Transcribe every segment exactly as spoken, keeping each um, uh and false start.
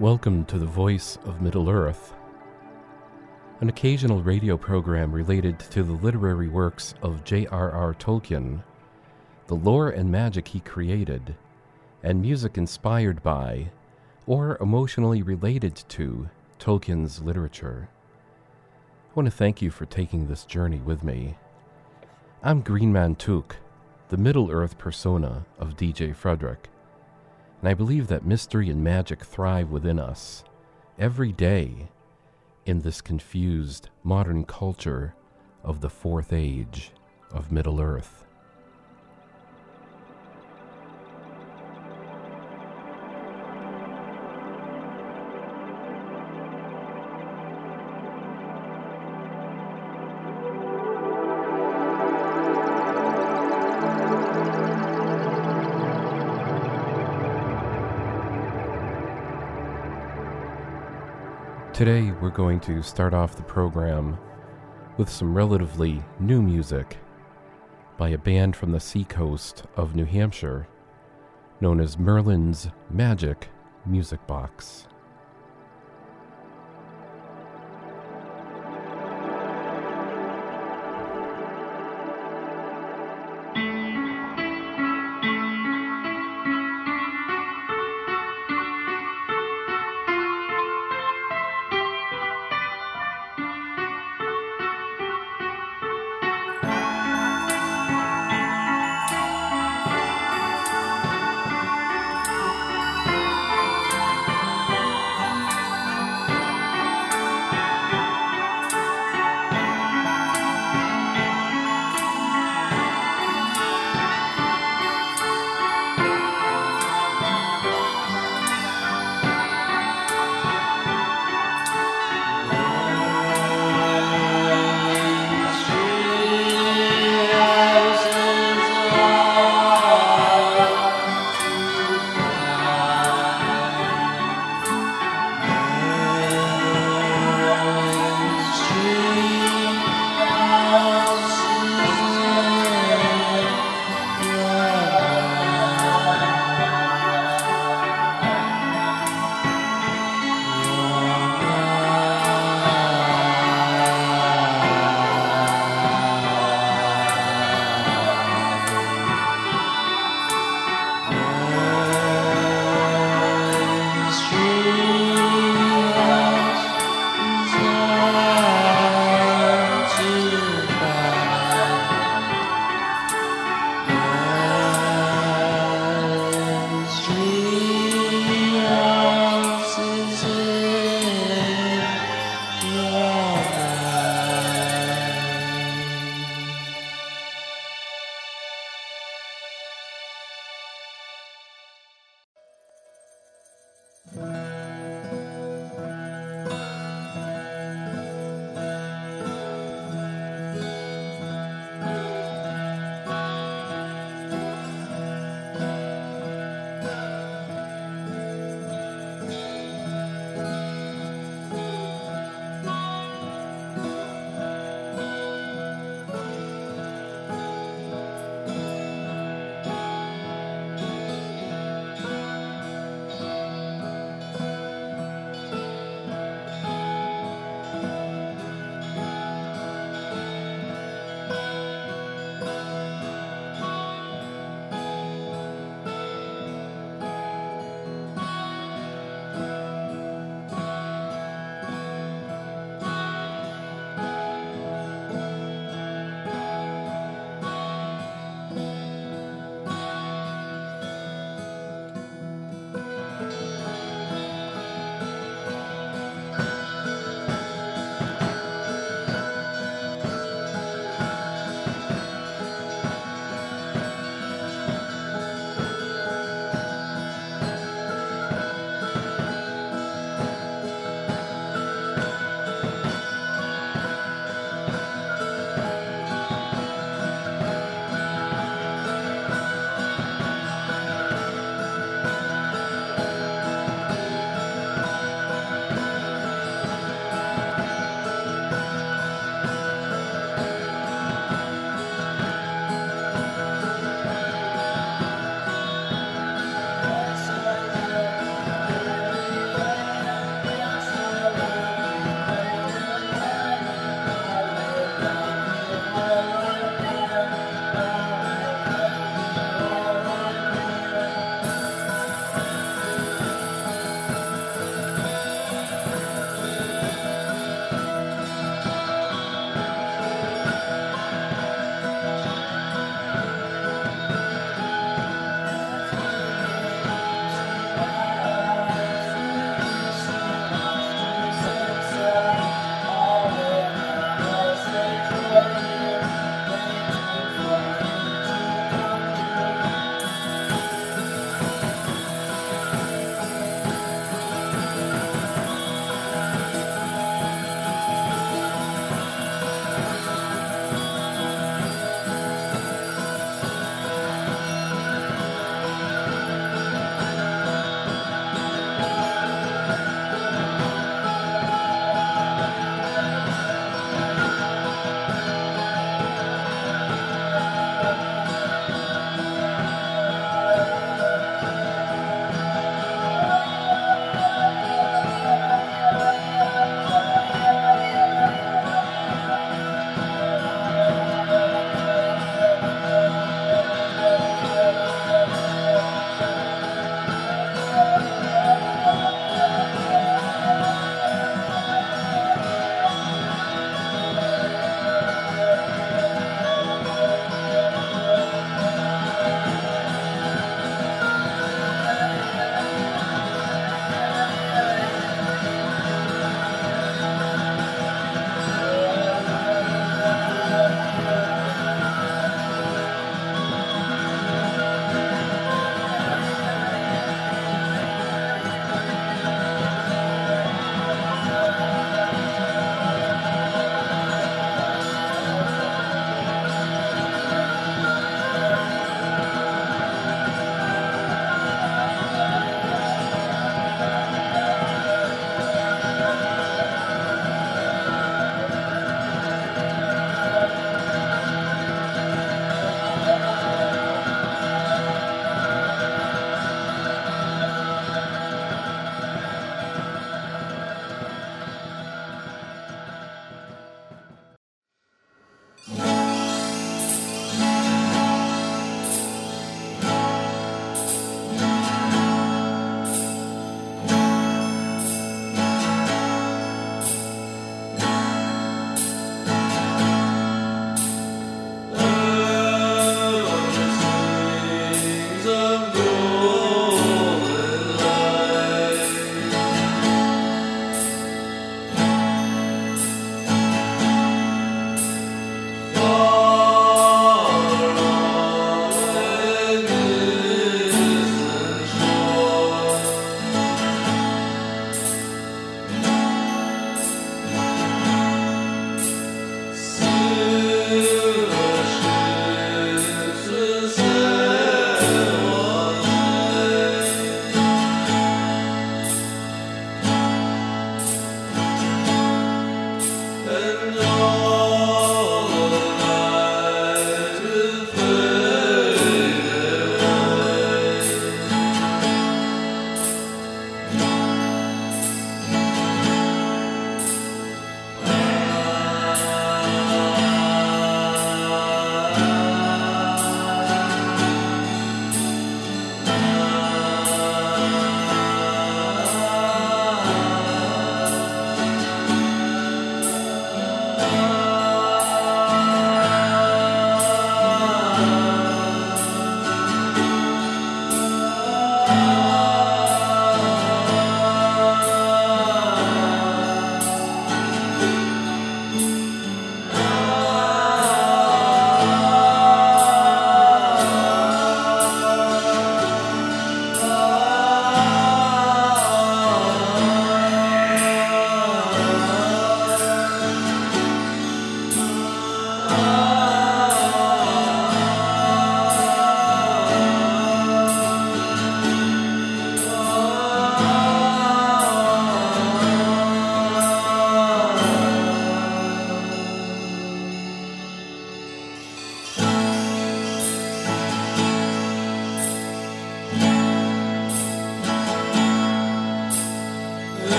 Welcome to the Voice of Middle-earth, an occasional radio program related to the literary works of J R R Tolkien, the lore and magic he created, and music inspired by or emotionally related to Tolkien's literature. I want to thank you for taking this journey with me. I'm Greenman Took, the Middle-earth persona of D J Frederick, and I believe that mystery and magic thrive within us every day in this confused modern culture of the Fourth Age of Middle-earth. Today, we're going to start off the program with some relatively new music by a band from the seacoast of New Hampshire known as Merlin's Magic Music Box.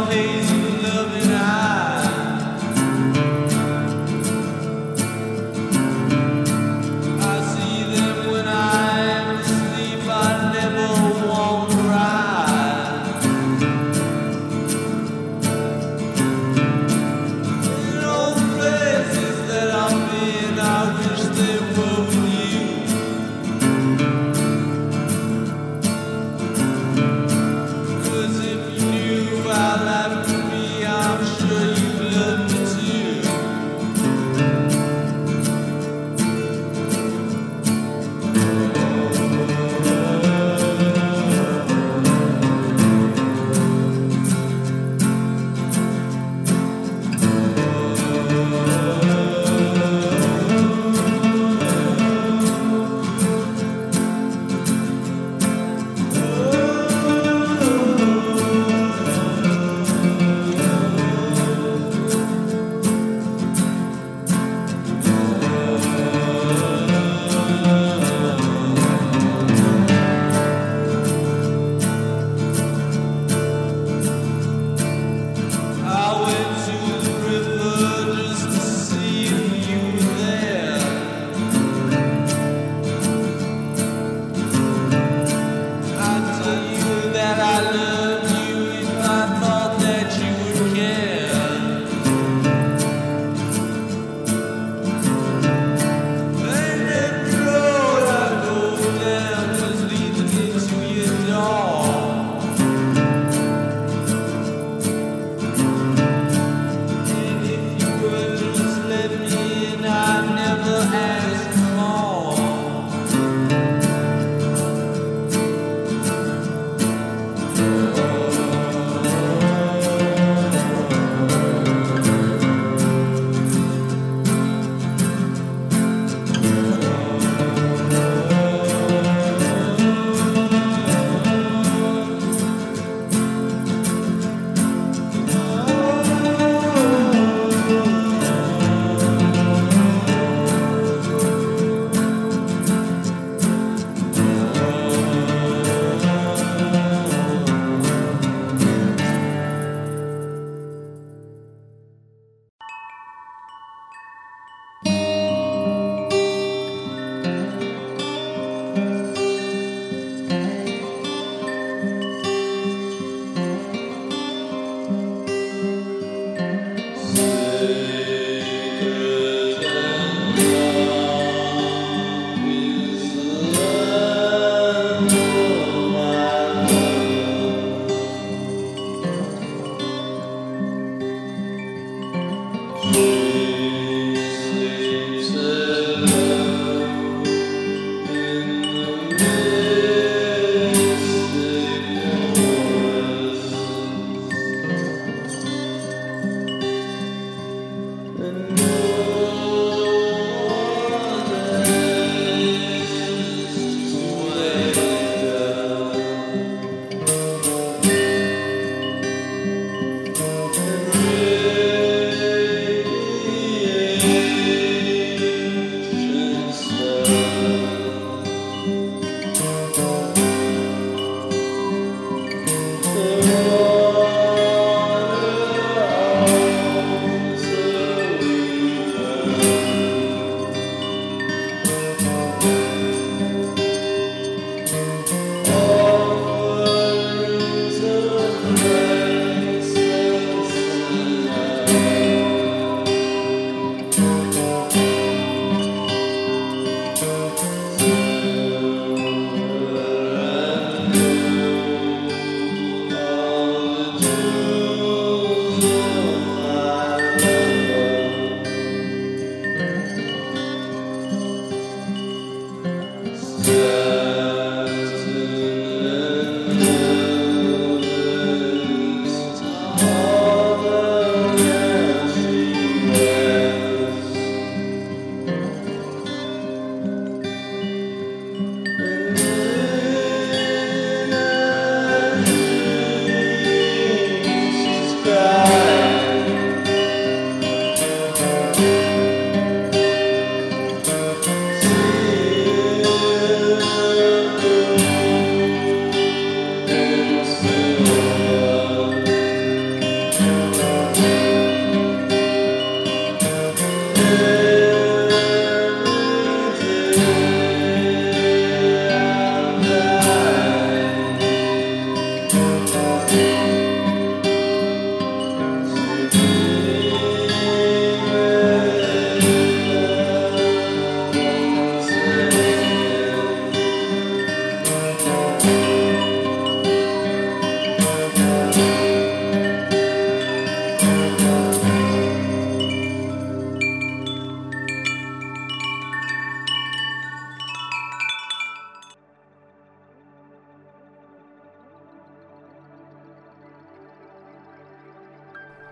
Cause if you knew I love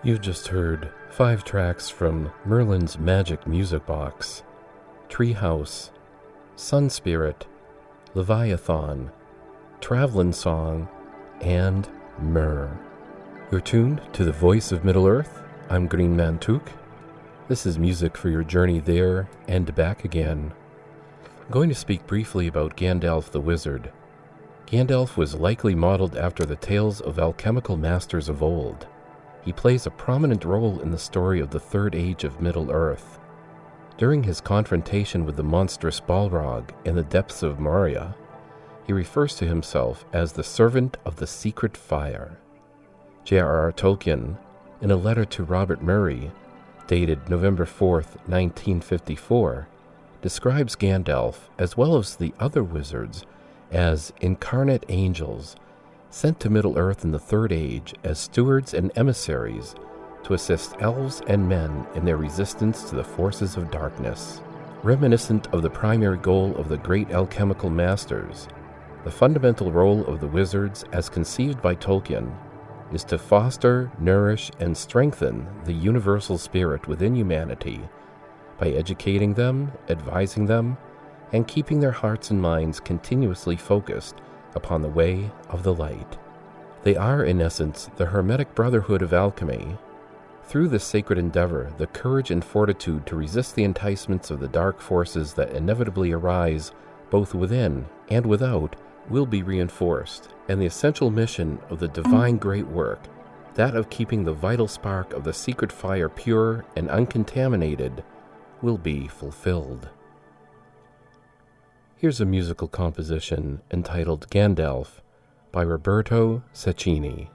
You just heard five tracks from Merlin's Magic Music Box: Treehouse, Sun Spirit, Leviathan, Travelin' Song, and Myrrh. You're tuned to the voice of Middle-earth. I'm Green Mantuk. This is music for your journey there and back again. I'm going to speak briefly about Gandalf the Wizard. Gandalf was likely modeled after the tales of alchemical masters of old. He plays a prominent role in the story of the Third Age of Middle-earth. During his confrontation with the monstrous Balrog in the depths of Moria, he refers to himself as the Servant of the Secret Fire. J R R Tolkien, in a letter to Robert Murray, dated November fourth, nineteen fifty-four, describes Gandalf, as well as the other wizards, as incarnate angels sent to Middle-earth in the Third Age as stewards and emissaries to assist elves and men in their resistance to the forces of darkness. Reminiscent of the primary goal of the great alchemical masters, the fundamental role of the wizards, as conceived by Tolkien, is to foster, nourish, and strengthen the universal spirit within humanity by educating them, advising them, and keeping their hearts and minds continuously focused upon the way of the light. They are, in essence, the hermetic brotherhood of alchemy. Through this sacred endeavor, the courage and fortitude to resist the enticements of the dark forces that inevitably arise both within and without will be reinforced, and the essential mission of the divine great work, that of keeping the vital spark of the secret fire pure and uncontaminated, will be fulfilled. Here's a musical composition entitled Gandalf by Roberto Cecchini.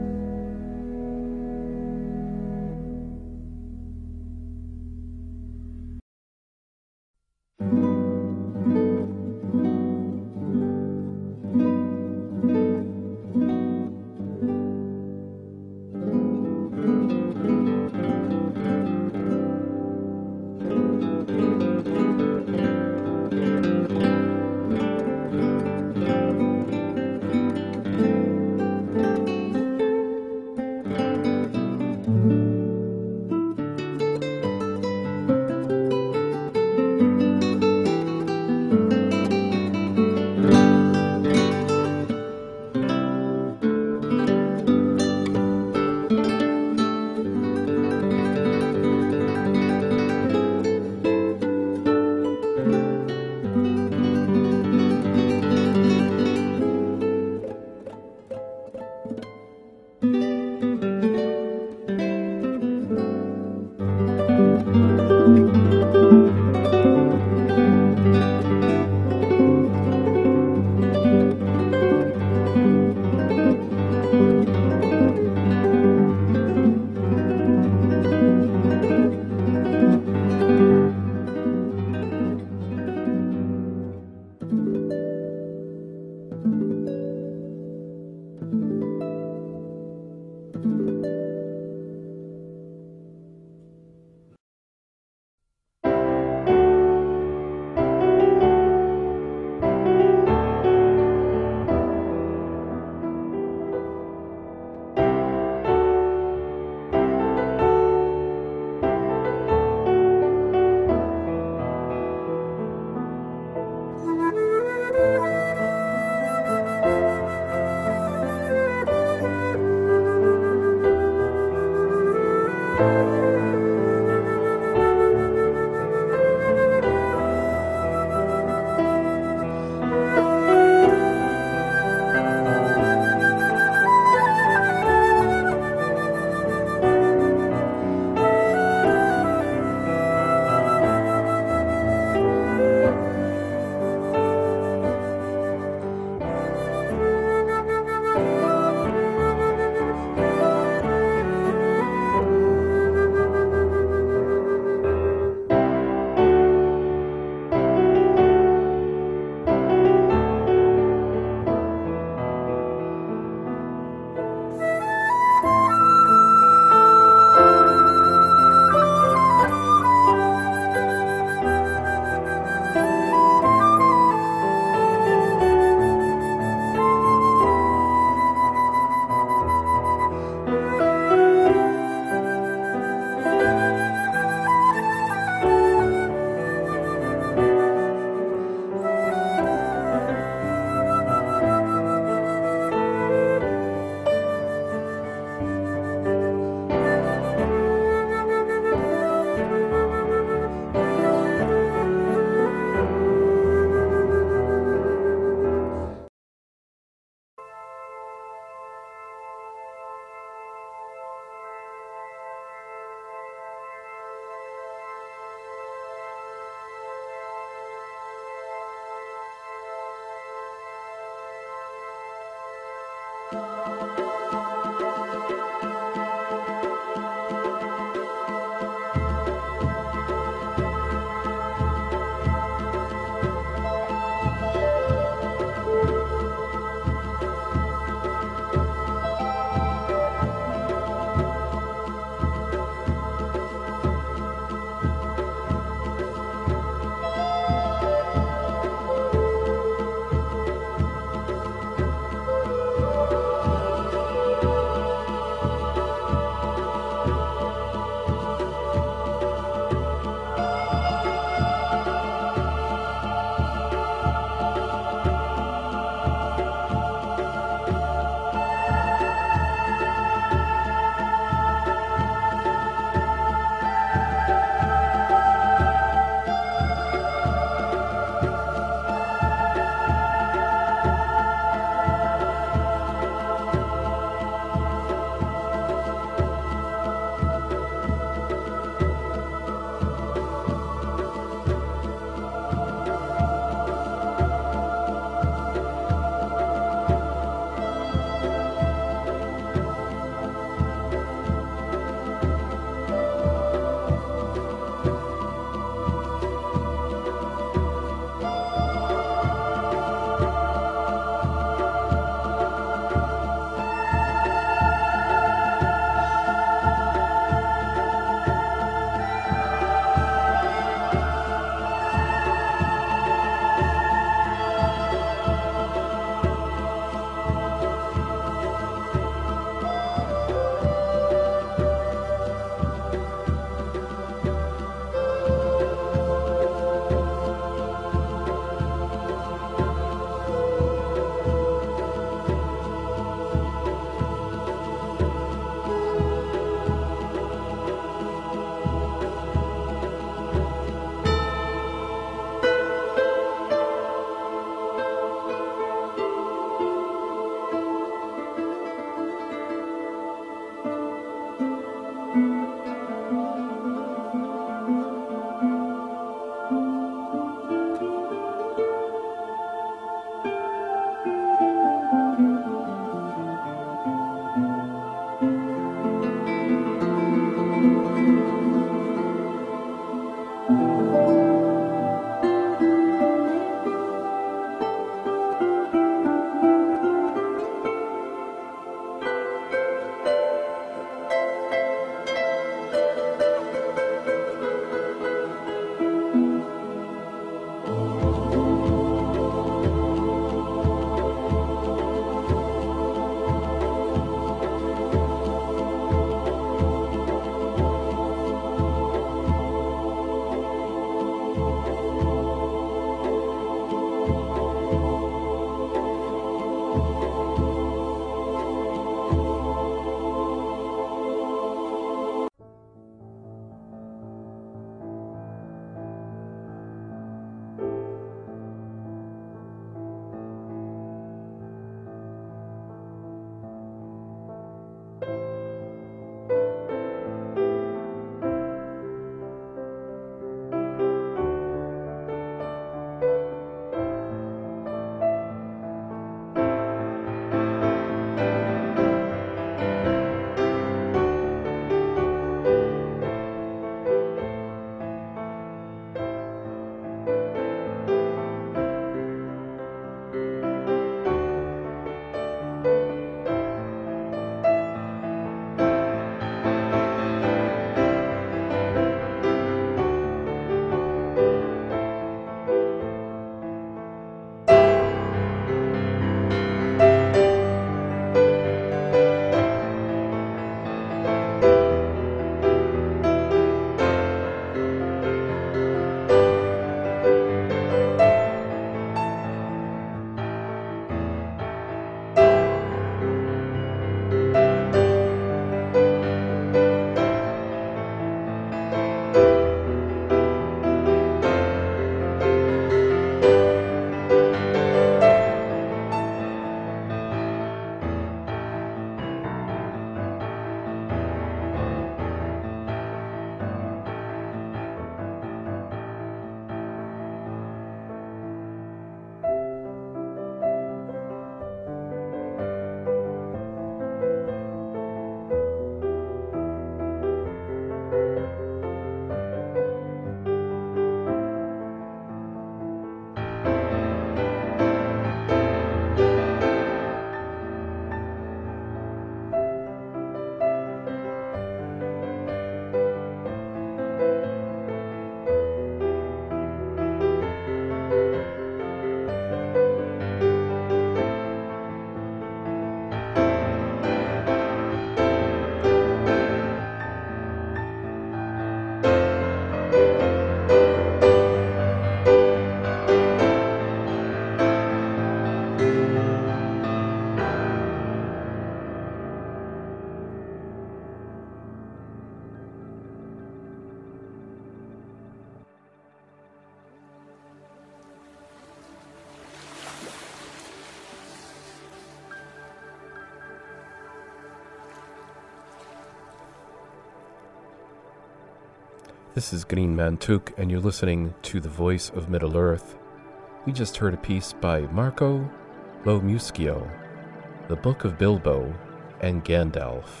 This is Green Mantuk, and you're listening to The Voice of Middle-earth. We just heard a piece by Marco Lo Muschio, The Book of Bilbo and Gandalf.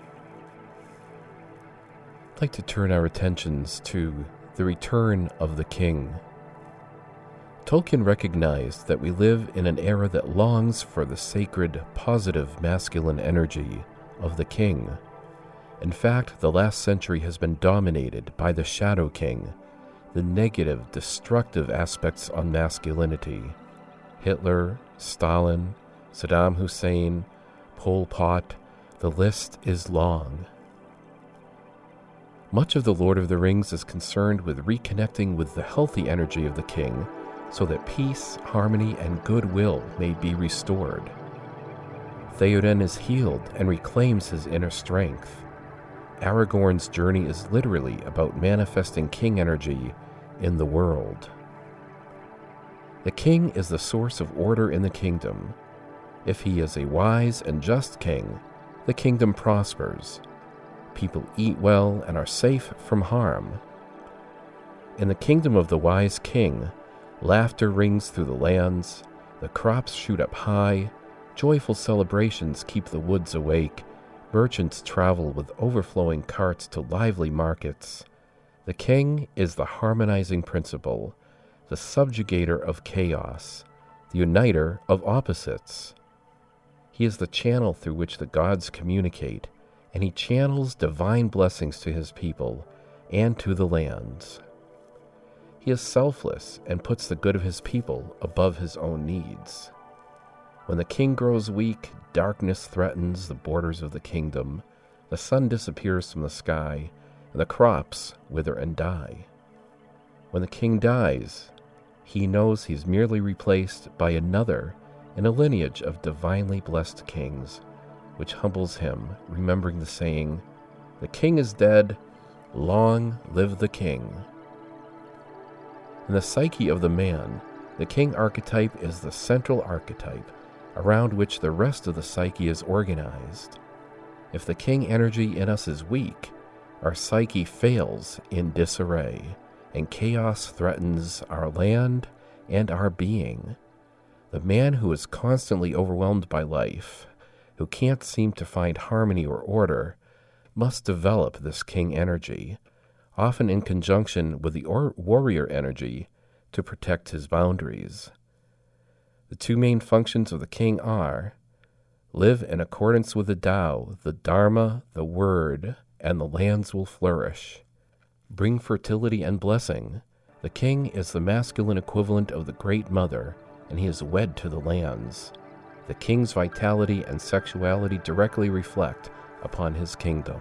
I'd like to turn our attentions to the return of the king. Tolkien recognized that we live in an era that longs for the sacred, positive masculine energy of the king. In fact, the last century has been dominated by the Shadow King, the negative, destructive aspects on masculinity. Hitler, Stalin, Saddam Hussein, Pol Pot, the list is long. Much of The Lord of the Rings is concerned with reconnecting with the healthy energy of the king so that peace, harmony, and goodwill may be restored. Theoden is healed and reclaims his inner strength. Aragorn's journey is literally about manifesting king energy in the world. The king is the source of order in the kingdom. If he is a wise and just king, the kingdom prospers. People eat well and are safe from harm. In the kingdom of the wise king, laughter rings through the lands, the crops shoot up high, joyful celebrations keep the woods awake, merchants travel with overflowing carts to lively markets. The king is the harmonizing principle, the subjugator of chaos, the uniter of opposites. He is the channel through which the gods communicate, and he channels divine blessings to his people and to the lands. He is selfless and puts the good of his people above his own needs. When the king grows weak, darkness threatens the borders of the kingdom, the sun disappears from the sky, and the crops wither and die. When the king dies, he knows he's merely replaced by another in a lineage of divinely blessed kings, which humbles him, remembering the saying, "The king is dead, long live the king." In the psyche of the man, the king archetype is the central archetype, around which the rest of the psyche is organized. If the king energy in us is weak, our psyche fails in disarray, and chaos threatens our land and our being. The man who is constantly overwhelmed by life, who can't seem to find harmony or order, must develop this king energy, often in conjunction with the or- warrior energy, to protect his boundaries. The two main functions of the king are: live in accordance with the Tao, the Dharma, the Word, and the lands will flourish. Bring fertility and blessing. The king is the masculine equivalent of the Great Mother, and he is wed to the lands. The king's vitality and sexuality directly reflect upon his kingdom.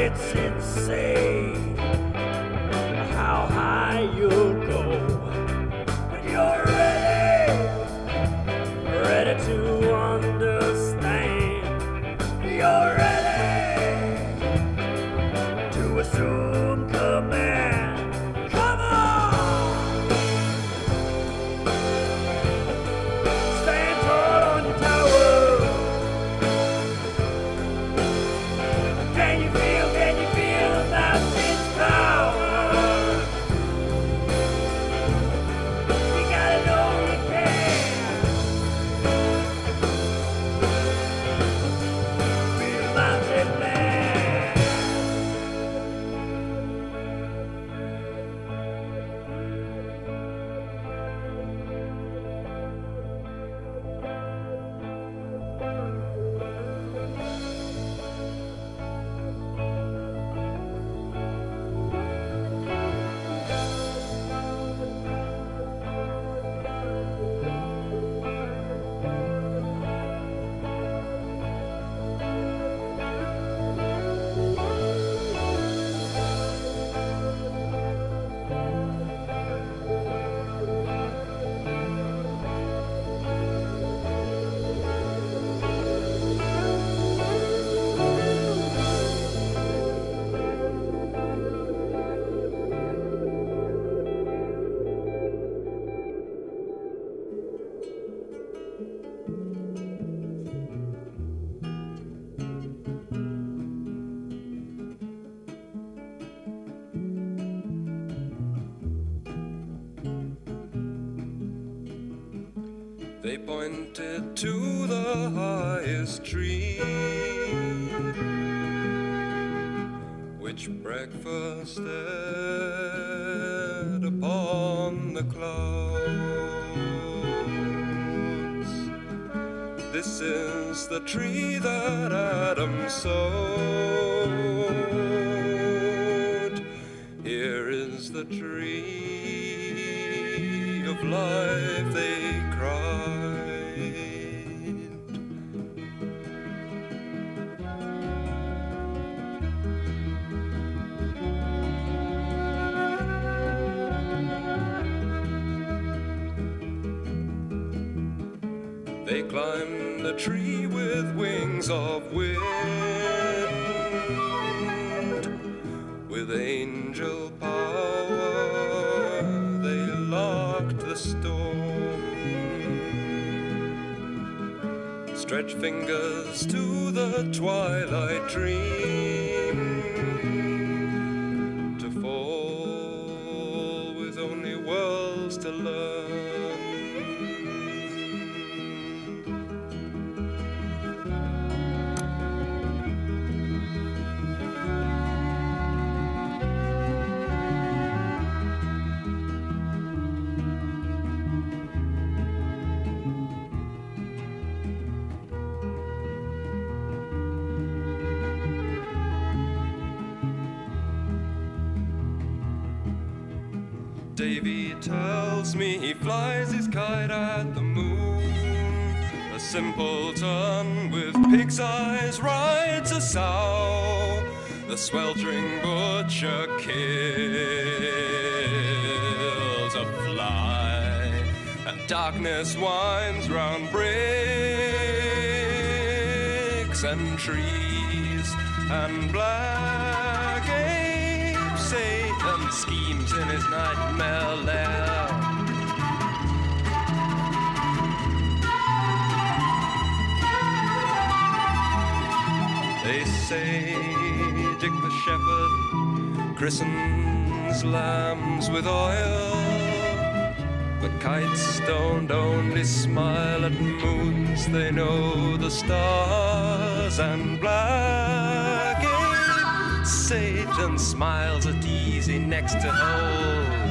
It's insane how high you'll go when you're ready, ready to understand. You're ready to assume command. Come on! Stand tall on your tower. Can you feel, can you feel the mountain's power? You gotta know you can. Be a mountain man. They pointed to the highest tree, which breakfasted upon the clouds. This is the tree that Adam sowed. Here is the tree of life, they cried. They climbed the tree with wings of wind, with angel power they locked the storm. Stretch fingers to the twilight dream, to fall with only worlds to learn. Davy tells me he flies his kite at the moon. A simpleton with pig's eyes rides a sow. The sweltering butcher kills a fly, and darkness winds round bricks and trees, and black ape Satan schemes in his nightmare lair. They say Dick the shepherd christens lambs with oil, but kites don't only smile at moons, they know the stars, and black ape Satan smiles at easy next to hold.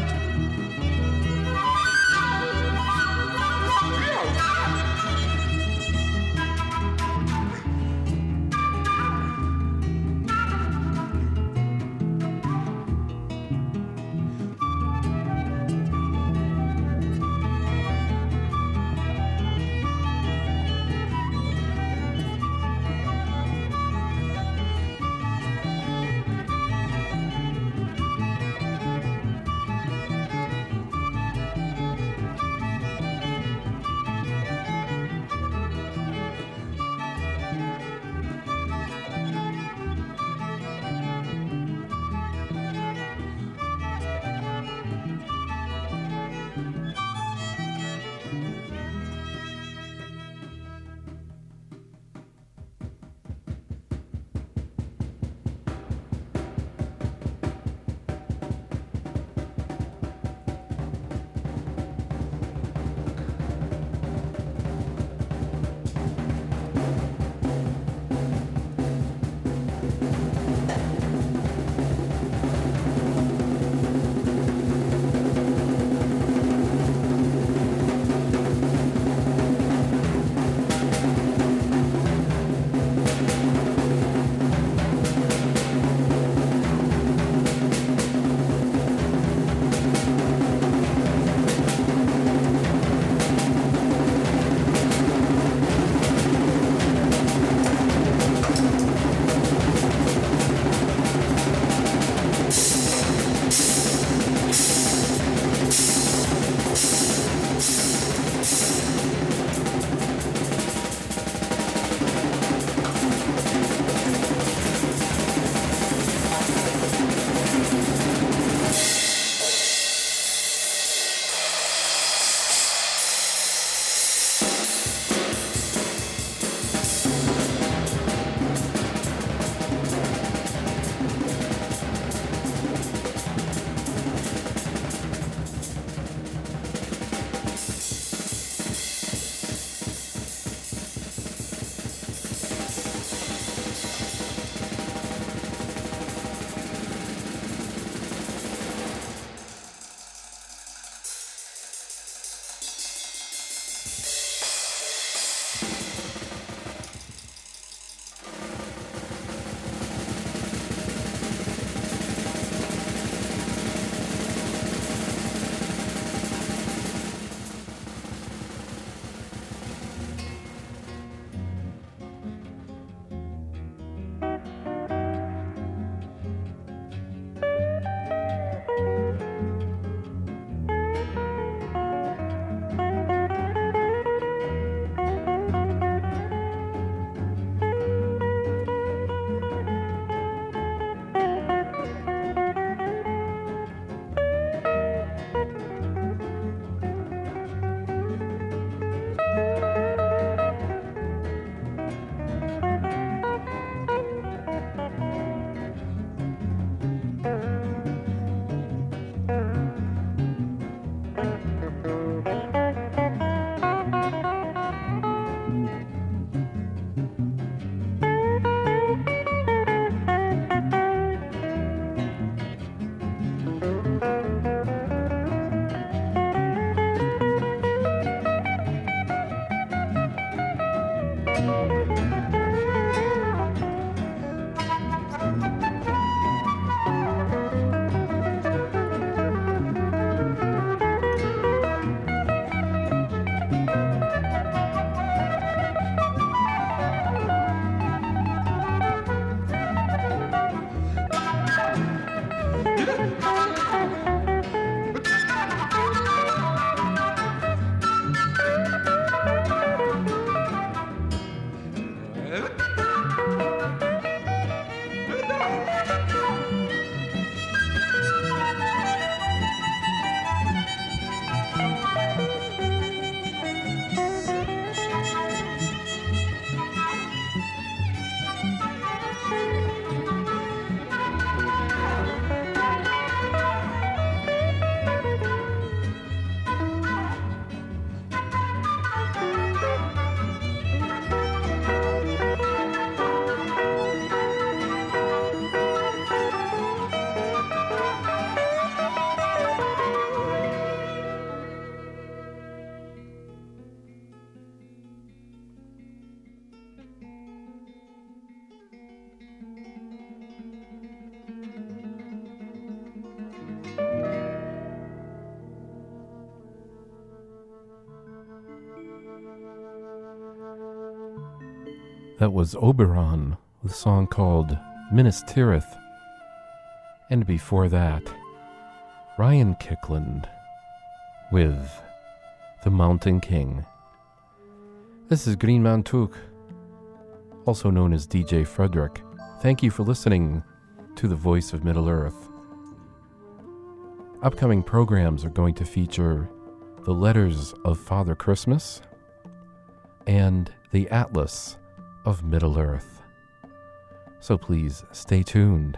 That was Oberon with a song called Minas Tirith. And before that, Ryan Kickland with The Mountain King. This is Green Man Took, also known as D J Frederick. Thank you for listening to The Voice of Middle-earth. Upcoming programs are going to feature The Letters of Father Christmas and The Atlas of Middle-earth. So please stay tuned.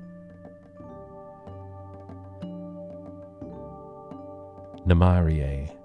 Namarie.